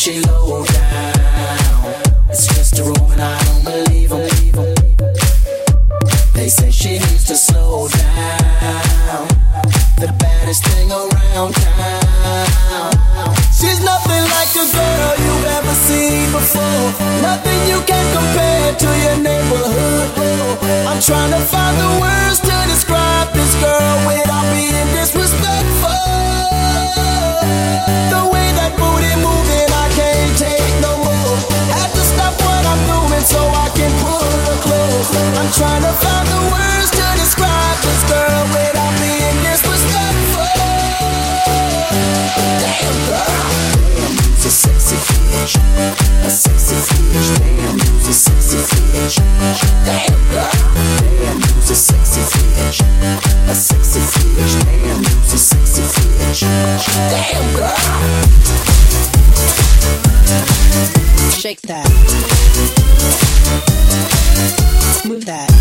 she low down. It's just a rumor and I don't believe 'em. They say she needs to slow down. The baddest thing around town. She's nothing like a girl you've ever seen before. Nothing you can compare to your neighborhood. I'm trying to find the words to describe this girl without being disrespectful. The way that booty moving, I can't take no more. Have to stop what I'm doing so I can pull her close. I'm trying to find the words to describe this girl without being disrespectful. Damn girl, damn, you's a sexy bitch, a sexy bitch. Damn, you's a sexy bitch. Damn girl, damn, you's a sexy bitch, a sexy bitch. Damn, you's a sexy bitch. Damn girl. Shake that. Move that.